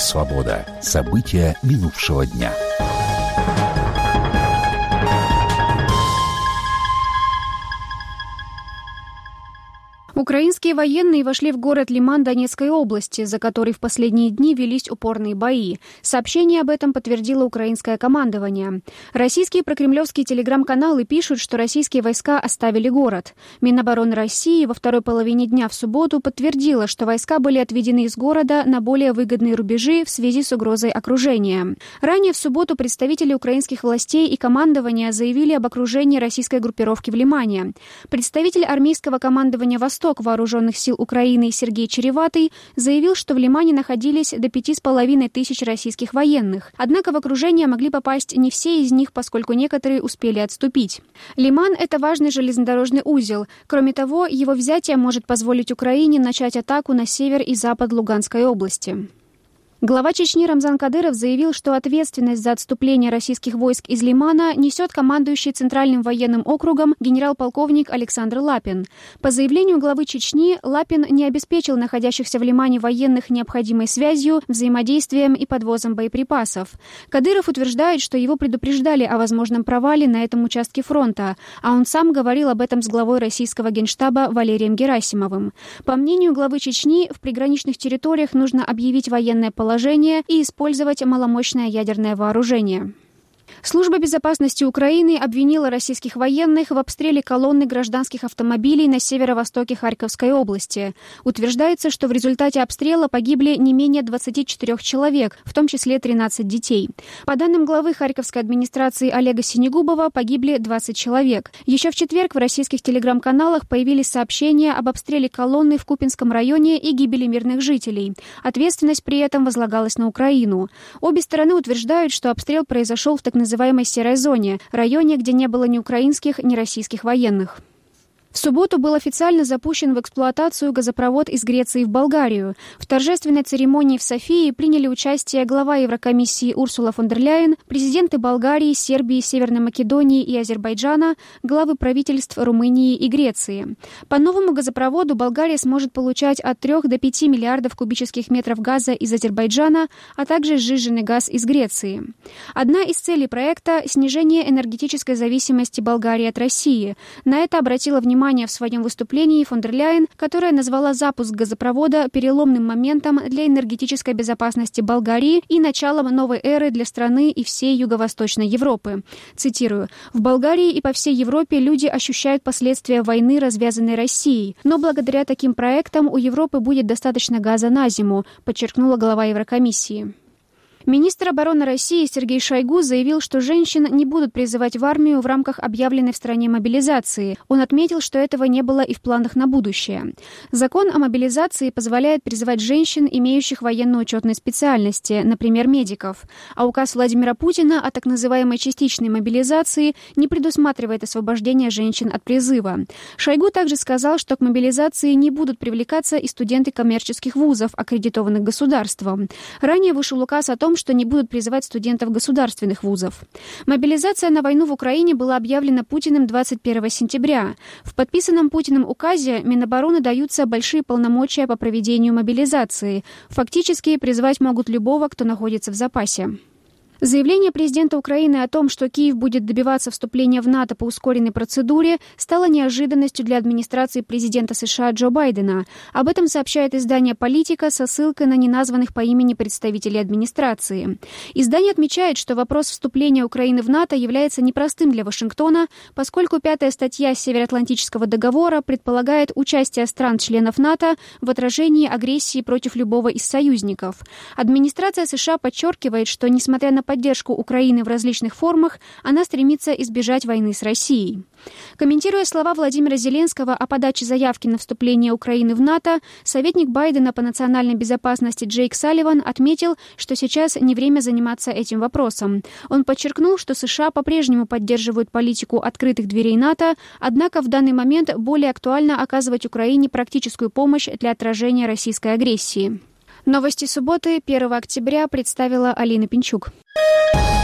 «Свобода». События минувшего дня. Украинские военные вошли в город Лиман Донецкой области, за который в последние дни велись упорные бои. Сообщение об этом подтвердило украинское командование. Российские прокремлевские телеграм-каналы пишут, что российские войска оставили город. Минобороны России во второй половине дня в субботу подтвердила, что войска были отведены из города на более выгодные рубежи в связи с угрозой окружения. Ранее в субботу представители украинских властей и командования заявили об окружении российской группировки в Лимане. Представитель армейского командования «Восток» Вооруженных сил Украины Сергей Череватый заявил, что в Лимане находились до 5500 российских военных. Однако в окружение могли попасть не все из них, поскольку некоторые успели отступить. Лиман – это важный железнодорожный узел. Кроме того, его взятие может позволить Украине начать атаку на север и запад Луганской области. Глава Чечни Рамзан Кадыров заявил, что ответственность за отступление российских войск из Лимана несет командующий Центральным военным округом генерал-полковник Александр Лапин. По заявлению главы Чечни, Лапин не обеспечил находящихся в Лимане военных необходимой связью, взаимодействием и подвозом боеприпасов. Кадыров утверждает, что его предупреждали о возможном провале на этом участке фронта, а он сам говорил об этом с главой российского генштаба Валерием Герасимовым. По мнению главы Чечни, в приграничных территориях нужно объявить военное положение и использовать маломощное ядерное вооружение. Служба безопасности Украины обвинила российских военных в обстреле колонны гражданских автомобилей на северо-востоке Харьковской области. Утверждается, что в результате обстрела погибли не менее 24 человек, в том числе 13 детей. По данным главы Харьковской администрации Олега Синегубова, погибли 20 человек. Еще в четверг в российских телеграм-каналах появились сообщения об обстреле колонны в Купинском районе и гибели мирных жителей. Ответственность при этом возлагалась на Украину. Обе стороны утверждают, что обстрел произошел в так называемой серой зоне, районе, где не было ни украинских, ни российских военных. В субботу был официально запущен в эксплуатацию газопровод из Греции в Болгарию. В торжественной церемонии в Софии приняли участие глава Еврокомиссии Урсула фон дер Ляйен, президенты Болгарии, Сербии, Северной Македонии и Азербайджана, главы правительств Румынии и Греции. По новому газопроводу Болгария сможет получать от 3 до 5 миллиардов кубических метров газа из Азербайджана, а также сжиженный газ из Греции. Одна из целей проекта – снижение энергетической зависимости Болгарии от России. На это обратила внимание в своем выступлении фон дер Ляйен, которая назвала запуск газопровода переломным моментом для энергетической безопасности Болгарии и началом новой эры для страны и всей Юго-Восточной Европы. Цитирую: «В Болгарии и по всей Европе люди ощущают последствия войны, развязанной Россией. Но благодаря таким проектам у Европы будет достаточно газа на зиму», подчеркнула глава Еврокомиссии. Министр обороны России Сергей Шойгу заявил, что женщин не будут призывать в армию в рамках объявленной в стране мобилизации. Он отметил, что этого не было и в планах на будущее. Закон о мобилизации позволяет призывать женщин, имеющих военно-учетные специальности, например, медиков. А указ Владимира Путина о так называемой частичной мобилизации не предусматривает освобождение женщин от призыва. Шойгу также сказал, что к мобилизации не будут привлекаться и студенты коммерческих вузов, аккредитованных государством. Ранее вышел указ о том, что не будут призывать студентов государственных вузов. Мобилизация на войну в Украине была объявлена Путиным 21 сентября. В подписанном Путиным указе Минобороны даются большие полномочия по проведению мобилизации. Фактически призывать могут любого, кто находится в запасе. Заявление президента Украины о том, что Киев будет добиваться вступления в НАТО по ускоренной процедуре, стало неожиданностью для администрации президента США Джо Байдена. Об этом сообщает издание «Политика» со ссылкой на неназванных по имени представителей администрации. Издание отмечает, что вопрос вступления Украины в НАТО является непростым для Вашингтона, поскольку 5-я статья Североатлантического договора предполагает участие стран-членов НАТО в отражении агрессии против любого из союзников. Администрация США подчеркивает, что, несмотря на поддержку Украины в различных формах, она стремится избежать войны с Россией. Комментируя слова Владимира Зеленского о подаче заявки на вступление Украины в НАТО, советник Байдена по национальной безопасности Джейк Салливан отметил, что сейчас не время заниматься этим вопросом. Он подчеркнул, что США по-прежнему поддерживают политику открытых дверей НАТО, однако в данный момент более актуально оказывать Украине практическую помощь для отражения российской агрессии. Новости субботы, 1 октября, представила Алина Пинчук.